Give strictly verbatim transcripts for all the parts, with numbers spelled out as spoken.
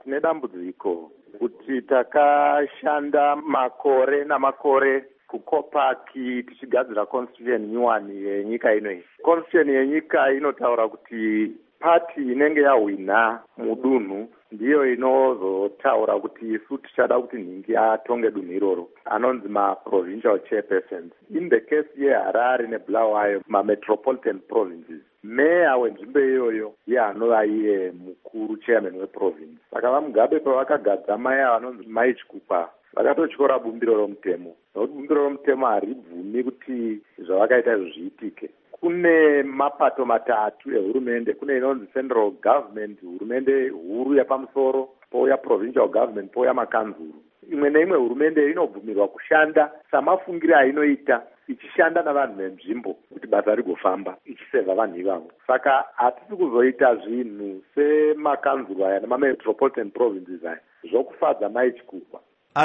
tine dambudziko kuti takashanda makore namakore kukopaki tichigadzira constitution nyuwani yenyika inoyi. Constitution yenyika inotaura kuti pati inenge yahwina mudunhu ndiyo inozotaura kuti isu tichada kuti nhingi atonge dunhu iroro, anonzi ma-provincial chairpersons. In the case yeHarare neBulawayo, ma-metropolitan provinces, meya wenzvimbo iyoyo iye anova iye mukuru, chairman weprovince. Saka vaMugabe pavakagadza meya vanonzi Mai Chikupa vakatotyora bumbiro romutemo, nokuti bumbiro romutemo haribvumi kuti zvavakaita izvo zviitike. Kune mapato matatu ehurumende, kune inonzi central government, hurumende huru yapamusoro, pouya provincial government, pouya makanzuru. Imwe neimwe hurumende inobvumirwa kushanda samafungiro ainoita ichishanda navanhu venzvimbo kuti basa rigofamba, ichisevha vanhu ivavo. Saka hatisi kuzoita zvinhu semakanzuru aya nemametropolitan provinces aya zvokufadza Mai Chikupa.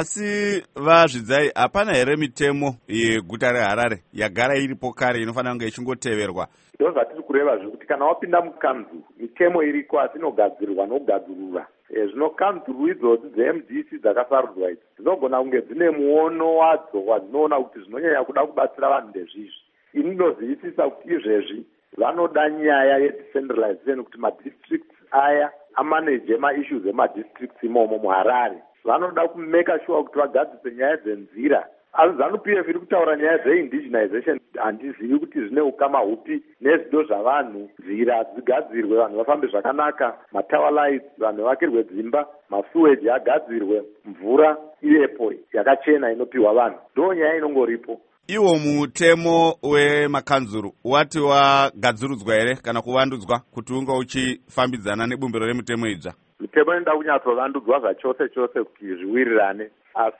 Asi vazvidzai, hapana here mitemo yeguta reHarare yagara iripo kare inofanira kunge ichingoteverwa? Ndo zvatiri kureva zvekuti kana wapinda mukanzuru mitemo iriko asi inogadzirwa nogadzirura. E, zvino kanzuru idzodzi dze-M D C dzakasarudzwa idzi dzinogona kunge dzine muono wadzo wadzinoona kuti zvinonyanya kuda kubatsira vanhu ndezvizvi. Ini ndinozivisisa kuti izvezvi vanoda nyaya yedecentralization kuti madistricts aya amanage ma-issues emadistricts imomo muHarare. Vanoda kumeka sure kuti vagadzise nyaya dzenzira. Asi ZANU-P F iri kutaura nyaya dze-indigenization, handizivi kuti zvine ukama hupi nezvido zvavanhu. Nzira dzigadzirwe, vanhu vafambe zvakanaka, matower lights, vanhu vakirwe dzimba, masuweji agadzirwe, mvura iyepo yakachena inopiwa vanhu. Ndo nyaya inongoripo. Iwo mutemo wemakanzuru wati wagadzirudzwa here kana kuvandudzwa kuti unge uchifambidzana nebumbiro remutemo idzva? Mitemo inoda kunyatsovandudzwa zvachose chose kuti zviwirirane,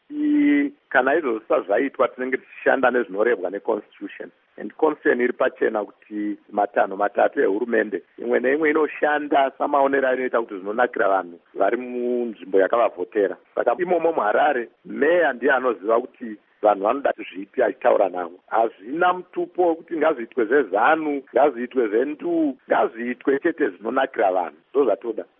asi kana izvo zvisati zvaitwa tinenge tichishanda nezvinorebwa neconstitution. And constitution iri pachena kuti matanho matatu ehurumende imwe neimwe inoshanda samaonero inoita kuti zvinonakira vanhu vari munzvimbo yakavavhotera. Saka imomo muHarare meya ndiye anoziva kuti vanhu vanoda zvipi achitaura navo. Hazvina mutupo kuti ngazviitwe zvezanu, ngazviitwe zvendu, ngazviitwe chete zvinonakira vanhu. Ndo zvatoda.